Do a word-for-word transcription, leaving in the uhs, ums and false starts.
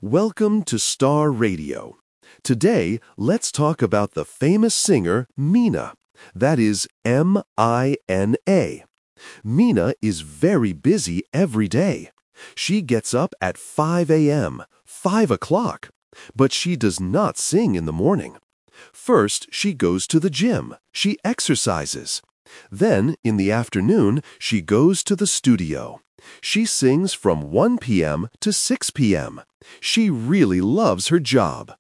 Welcome to Star Radio. Today, let's talk about the famous singer Mina. That is M I N A. Mina is very busy every day. She gets up at five a m, five o'clock, but she does not sing in the morning. First, she goes to the gym. She exercises. Then, in the afternoon, she goes to the studio. She sings from one p m to six p m She really loves her job.